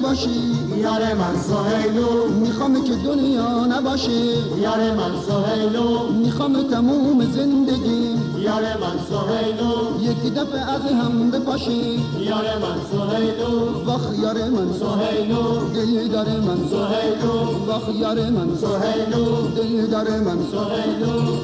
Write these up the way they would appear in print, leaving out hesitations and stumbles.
باشی یار من سهیلو، میخوام که دنیا نباشه یار من سهیلو، میخوام تموم زندگی یار من سهیلو، یک دفعه از هم بپاشی یار من سهیلو، واخ یار من سهیلو، دلدار من سهیلو، واخ یار من سهیلو، دلدار من سهیلو.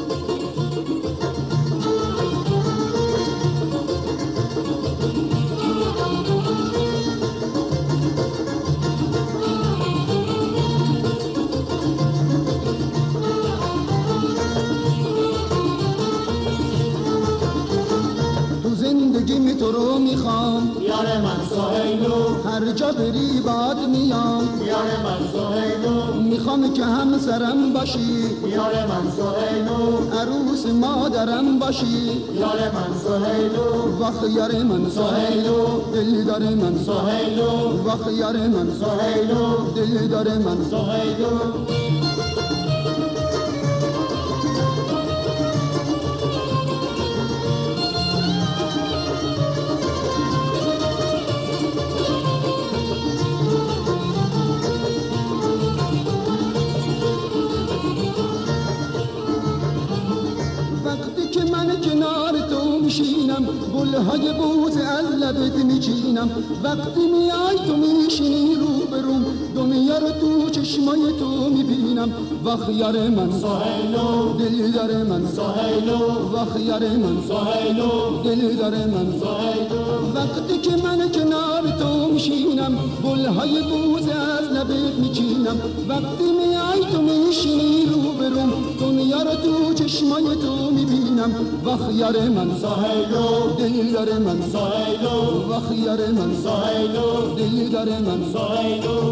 زندگی تو رو میخوام یار من سهیلو، هر جا بری باد میام یار من سهیلو، میخوام که همسرم باشی یار من سهیلو، عروس مادرم باشی یار من سهیلو، واخ یار من سهیلو، دلدار من سهیلو، واخ یار من سهیلو، دلدار من سهیلو. وقتی که من کنار تو میشینم گلهای بوز از لبت میچینم وقتی میای تو میشینی روبروم دنیا رو تو چشمای تو میبینم واخ یار من سهیلو، دلدار من سهیلو، واخ یار من سهیلو، دلدار من سهیلو. وقتی که من کنار تو میشینم گلهای بوز از لبت میچینم وقتی میای تو میشینی روبروم دنیا رو تو چشمای تو میبینم واخ یار من سهیلو، دلدار من سهیلو، واخ یار من سهیلو، دلدار من سهیلو.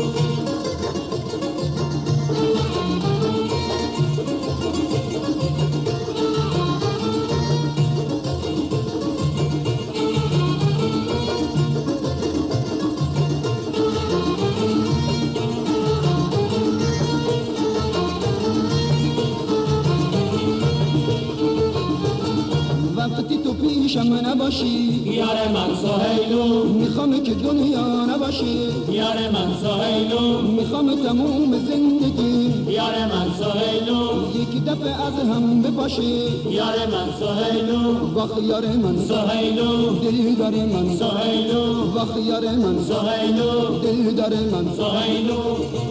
وقتی تو پیشم نباشی یار من سهیلو، میخوام که دنیا نباشی یار من سهیلو، میخوام تموم زندگی یار من سهیلو، یک دفعه از هم بپاشی یار من سهیلو، واخ یار من سهیلو، دلدار من سهیلو، واخ یار من سهیلو، دلدار من سهیلو.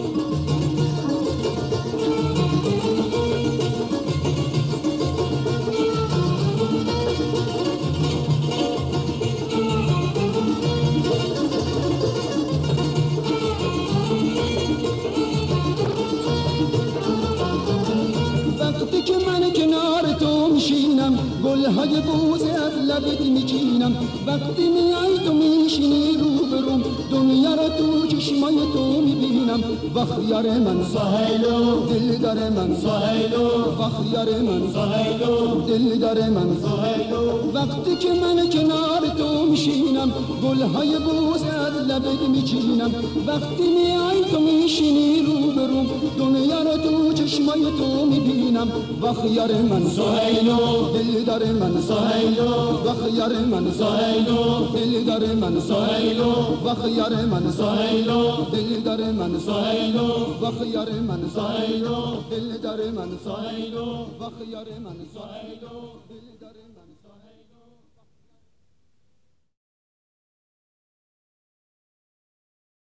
وقتی که من کنار تو میشینم گلهای بوز از لبت میچینم وقتی میای تو میشینی روبروم دنیا رو تو چشمای تو میبینم واخ یار من سهیلو، دلدار من سهیلو، واخ یار من سهیلو، دلدار من سهیلو. وقتی که من کنار تو میشینم گلهای بوز از لبت میچینم وقتی میای تو میشینی روبروم دنیا رو تو چشمای تو میبینم واخ یار من سهیلو، دلدار من سهیلو، واخ یار من سهیلو، دلدار من سهیلو، واخ یار من سهیلو، دلدار من سهیلو، واخ یار من سهیلو، دلدار من سهیلو، واخ یار من سهیلو. دلدار من